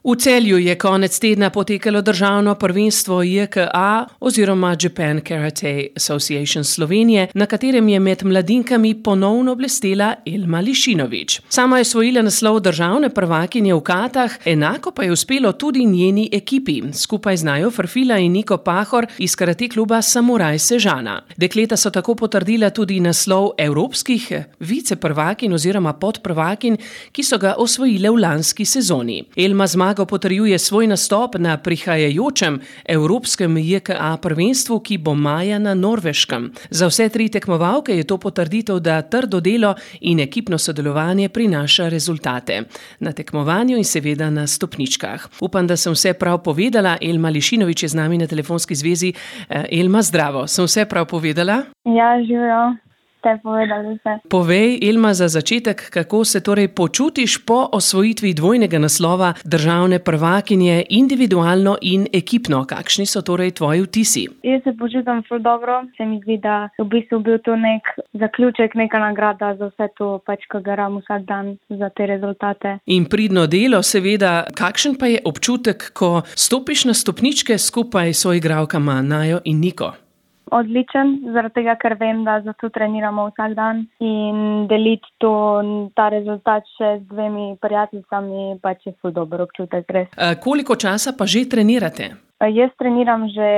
V Celju je konec tedna potekalo državno prvenstvo JKA oziroma Japan Karate Association Slovenije, na katerem je med mladinkami ponovno blestela Elma Lišinović. Sama je osvojila naslov državne prvakinje v katah, enako pa je uspelo tudi njeni ekipi, skupaj z Najo Ferfila in Niko Pahor iz karate kluba Samuraj Sežana. Dekleta so tako potrdila tudi naslov evropskih viceprvakinj oziroma podprvakinj, ki so ga osvojile v lanski sezoni. Elma zmago potrjuje svoj nastop na prihajajočem evropskem JKA prvenstvu, ki bo maja na Norveškem. Za vse tri tekmovalke je to potrditev, da trdo delo in ekipno sodelovanje prinaša rezultate na tekmovanju in seveda na stopničkah. Upam, da sem vse prav povedala. Elma Lišinović je z nami na telefonski zvezi. Elma, zdravo. Sem vse prav povedala? Ja, živijo. Ste povedali vse. Povej, Elma, za začetek, kako se torej počutiš po osvojitvi dvojnega naslova državne prvakinje individualno in ekipno? Kakšni so torej tvoji vtisi? Jaz se počutim ful dobro. Se mi zdi, da v bistvu bil to nek zaključek, neka nagrada za vse to, ko garam vsak dan za te rezultate. In pridno delo, seveda. Kakšen pa je občutek, ko stopiš na stopničke skupaj s soigralkama Najo in Niko? Odličen, zaradi tega, ker vem, da zato treniramo vsak dan in deliti ta rezultat še z dvemi prijateljicami, je ful dober občutek, res. Koliko časa pa že trenirate? Jaz treniram že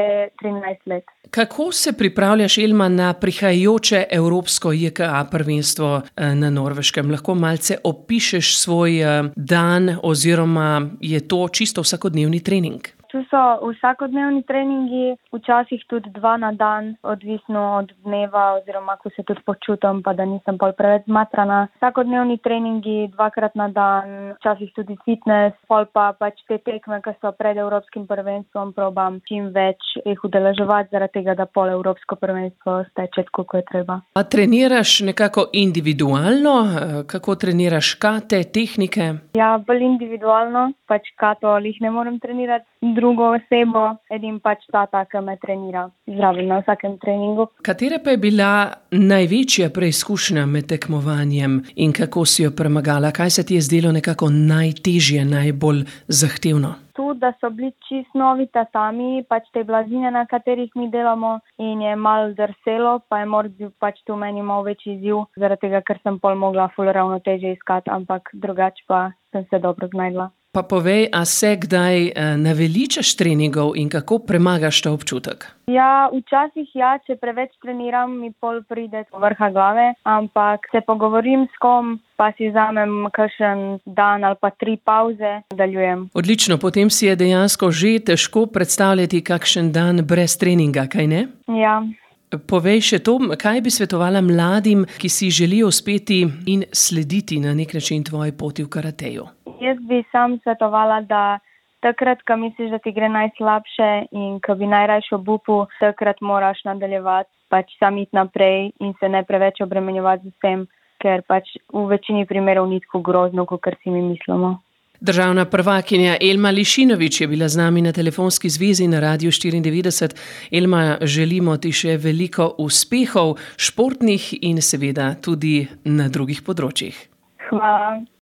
13 let. Kako se pripravljaš, Elma, na prihajajoče evropsko JKA prvenstvo na Norveškem? Lahko malce opišeš svoj dan oziroma je to čisto vsakodnevni trening? Tu so vsakodnevni treningi, včasih tudi 2 na dan, odvisno od dneva oziroma ko se tudi počutim, pa da nisem pol preveč zmatrana. Vsakodnevni treningi 2-krat na dan, včasih tudi fitness, pol pa te tekme, ki so pred evropskim prvenstvom, probam čim več jih udeleževati, zaradi tega, da pol evropsko prvenstvo steče tako, kot je treba. A treniraš nekako individualno? Kako treniraš kate, tehnike? Ja, bolj individualno, kato jih ne morem trenirati. Drugo osebo, edin tata, ki me trenira zraven na vsakem treningu. Katera pa je bila največja preizkušnja med tekmovanjem in kako si jo premagala? Kaj se ti je zdelo nekako najtežje, najbolj zahtevno? Tu, da so bili čist novi tatami, te blazine, na katerih mi delamo in je malo drselo, pa je morda tu meni malo večji izziv, zaradi tega, ker sem pol mogla ful ravnotežje iskati, ampak drugače pa sem se dobro znajdla. Pa povej, a se kdaj naveličaš treningov in kako premagaš ta občutek? Ja, včasih če preveč treniram, mi pol pride do vrha glave, ampak se pogovorim s kom, pa si vzamem kakšen dan ali pa 3 pavze, nadaljujem. Odlično, potem si je dejansko že težko predstavljati kakšen dan brez treninga, kaj ne? Ja. Povej še to, kaj bi svetovala mladim, ki si želijo uspeti in slediti na nek način tvoji poti v karateju? Jaz bi sam svetovala, da takrat, ko misliš, da ti gre najslabše in ko bi najrajši obupal, takrat moraš nadaljevati, sam iti naprej in se ne preveč obremenjevati z vsem, ker v večini primerov ni tako grozno, kot si mi mislimo. Državna prvakinja Elma Lišinović je bila z nami na telefonski zvezi na Radiu 94. Elma, želimo ti še veliko uspehov, športnih in seveda tudi na drugih področjih. Hvala.